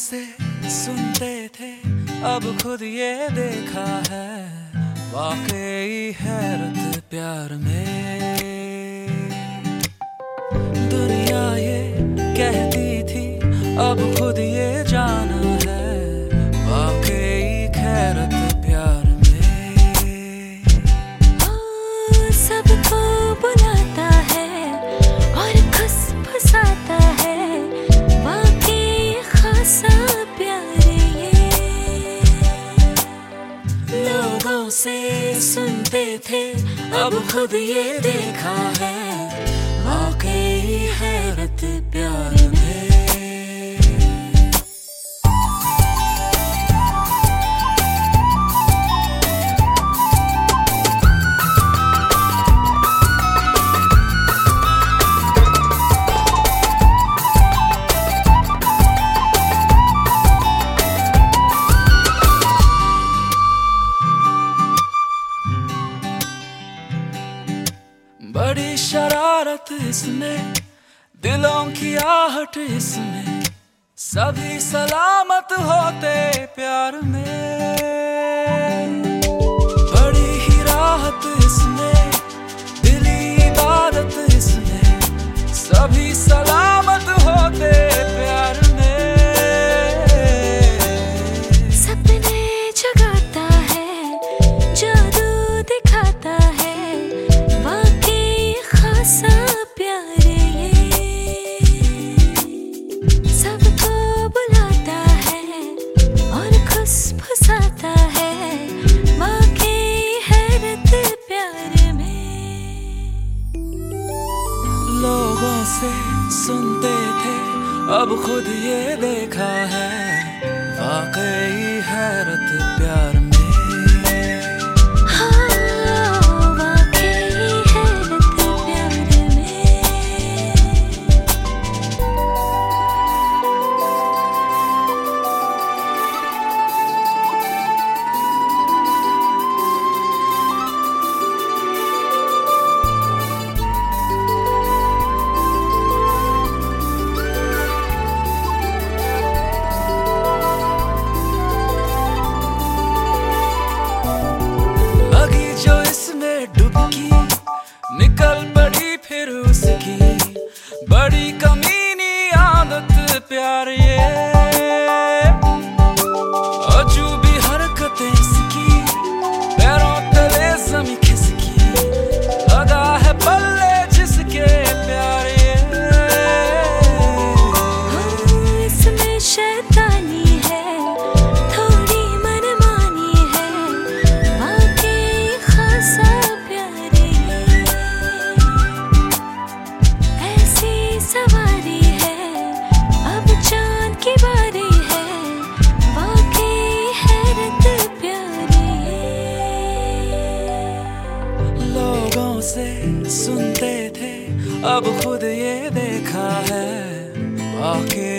से सुनते थे, अब खुद ये देखा है, वाकई हैरत प्यार में। दुनिया ये कहती थी, अब खुद ये जाना है, वाकई हैरत प्यार में। सबको बुलाता है और खुश फसाता है, वाकई खासा प्यार ये। लोगों से सुनते थे, अब खुद ये देखा है, वाकई हैरत प्यार में। बड़ी शरारत इसमें, दिलों की आहट इसमें, सभी सलामत होते प्यार में। बड़ी ही राहत इसमें, दिली इबादत इसमें, सभी सलामत होते प्यार में। सपने जगाता है, जादू दिखाता है, वाकई खासा प्यार ये। सबको बुलाता है और खुश फसाता है, वाकई हैरत प्यार में। लोगों से सुनते थे, अब खुद ये देखा है, वाकई हैरत प्यार में। निकल पड़ी फिर उसकी बड़ी कमीनी आदत प्यार ये। अजूबी हरकतें इसकी, पैरों तले ज़मीं खिसकी, लगा है पल्ले जिसके प्यार ये। इसमें शैतानी है, थोड़ी मनमानी है, वाकई खासा सवारी है, अब चांद की बारी है, वाकई हैरत प्यारी है। लोगों से सुनते थे, अब खुद ये देखा है, वाकई